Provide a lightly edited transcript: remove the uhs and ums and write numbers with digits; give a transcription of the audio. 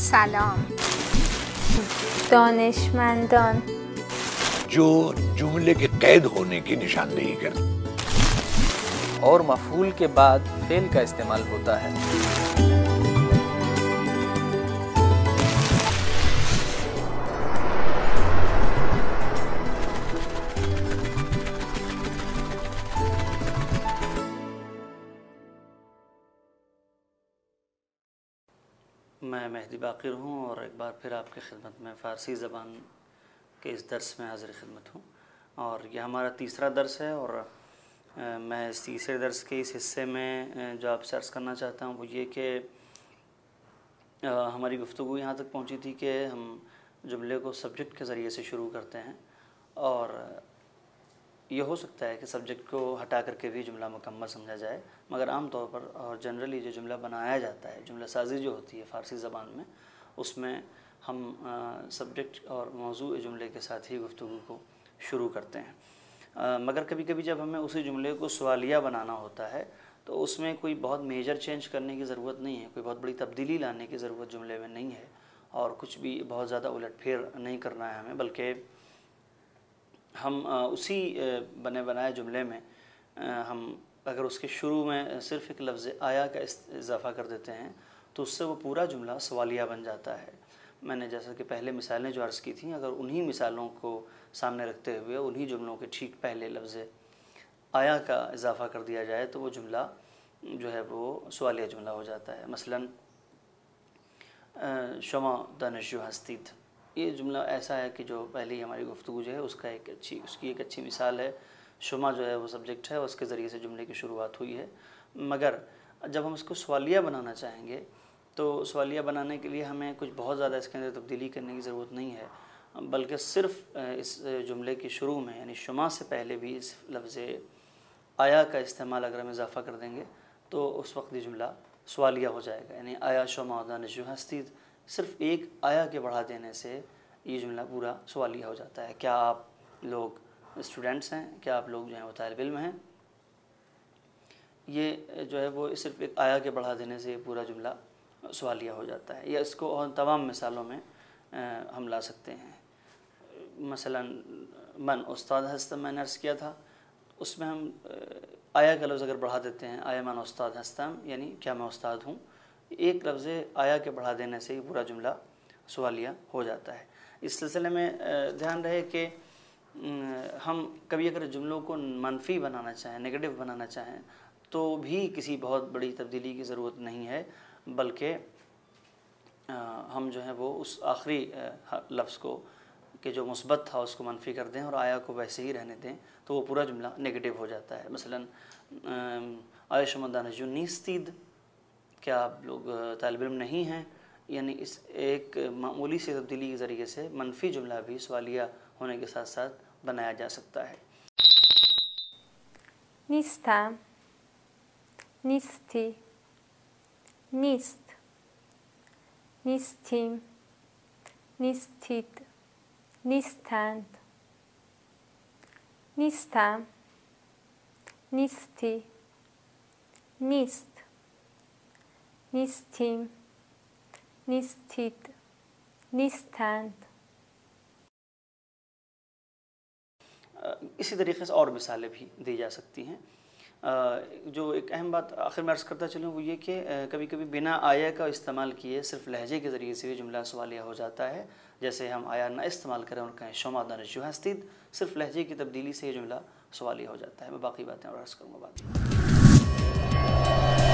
سلام. دانشمندان. जो जुमले के कैद होने की निशानदेही करते और मफूल के बाद फेल का इस्तेमाल होता है। मैं मेहदी बाक़िर हूँ और एक बार फिर आपकी खिदमत में फ़ारसी ज़बान के इस दर्स में हाज़िर खिदमत हूँ और यह हमारा तीसरा दर्स है। और मैं इस तीसरे दर्स के इस हिस्से में जो आपसे अर्ज़ करना चाहता हूँ वो ये कि हमारी गुफ्तगू यहाँ तक पहुँची थी कि हम जुमले को सब्जेक्ट के ज़रिए से शुरू करते हैं और ये हो सकता है कि सब्जेक्ट को हटा करके भी जुमला मुकम्मल समझा जाए, मगर आम तौर पर और जनरली जो जुमला बनाया जाता है, जुमला साजी जो होती है फ़ारसी ज़बान में, उसमें हम सब्जेक्ट और मौजू जुमले के साथ ही गुफ्तगू को शुरू करते हैं। मगर कभी कभी जब हमें उसी जुमले को सवालिया बनाना होता है तो उसमें कोई बहुत मेजर चेंज करने की ज़रूरत नहीं है, कोई बहुत बड़ी तब्दीली लाने की ज़रूरत जुमले में नहीं है और कुछ भी बहुत ज़्यादा उलटफेर नहीं करना है हमें, बल्कि हम उसी बने बनाए जुमले में हम अगर उसके शुरू में सिर्फ़ एक लफ्ज़ आया का इजाफ़ा कर देते हैं तो उससे वो पूरा जुमला सवालिया बन जाता है। मैंने जैसा कि पहले मिसालें जो अर्ज़ की थी, अगर उन्हीं मिसालों को सामने रखते हुए उन्हीं जुमलों के ठीक पहले लफ्ज़ आया का इजाफ़ा कर दिया जाए तो वो जुमला जो है वो सवालिया जुमला हो जाता है। मसलन शमा दानिश हस्तीद, ये जुमला ऐसा है कि जो पहली हमारी गुफ्तगू जो है उसकी एक अच्छी मिसाल है। शुमा जो है वो सब्जेक्ट है, उसके ज़रिए से जुमले की शुरुआत हुई है। मगर जब हम इसको सवालिया बनाना चाहेंगे तो सवालिया बनाने के लिए हमें कुछ बहुत ज़्यादा इसके अंदर तब्दीली करने की ज़रूरत नहीं है, बल्कि सिर्फ़ इस जुमले के शुरू में यानी शुमा से पहले भी इस लफ्ज़ आया का इस्तेमाल अगर हम इजाफ़ा कर देंगे तो उस वक्त ये जुमला सवालिया हो जाएगा। यानी आया शुमा दानिश हस्तीद, सिर्फ़ एक आया के बढ़ा देने से ये जुमला पूरा सवालिया हो जाता है। क्या आप लोग स्टूडेंट्स हैं? क्या आप लोग जो हैं वो तालिब इल्म हैं? ये जो है वो सिर्फ़ एक आया के बढ़ा देने से पूरा जुमला सवालिया हो जाता है। या इसको और तमाम मिसालों में हम ला सकते हैं। मसलन मन उस्ताद हस्तम मैंने अर्ज़ किया था, उसमें हम आया का लफ्ज़ अगर बढ़ा देते हैं, आया मन उस्ताद हस्तम यानी क्या मैं उस्ताद हूँ, एक लफ्ज़ आया के बढ़ा देने से ही पूरा जुमला सवालिया हो जाता है। इस सिलसिले में ध्यान रहे कि हम कभी अगर जुमलों को मनफी बनाना चाहें, नेगेटिव बनाना चाहें तो भी किसी बहुत बड़ी तब्दीली की ज़रूरत नहीं है, बल्कि हम जो है वो उस आखिरी लफ्ज़ को कि जो मुस्बत था उसको मनफी कर दें और आया को वैसे ही रहने दें तो वो पूरा जुमला नेगेटिव हो जाता है। मसलन आयशमदान जुन्नीस्तीद, क्या आप लोग तालिब इल्म नहीं हैं, यानी इस एक मामूली से तब्दीली के ज़रिए से मनफी जुमला भी सवालिया होने के साथ साथ बनाया जा सकता है। نیستم، نیستی، نیست، نیستیم، نیستید، نیستند، نیستم، نیستی، نیست، نیستیم، نیستید، نیستند। इसी तरीक़े से और मिसालें भी दी जा सकती हैं। जो एक अहम बात आखिर में अर्ज़ करता चलूँ वो ये कि कभी कभी बिना आया का इस्तेमाल किए सिर्फ लहजे के ज़रिए से भी जुमला सवालिया हो जाता है। जैसे हम आया ना इस्तेमाल करें और कहें शुमा दानिश हस्तीद, सिर्फ लहजे की तब्दीली से ये जुमला सवालिया हो जाता है। मैं बाकी बातें और अर्ज़ करूँगा बाद में।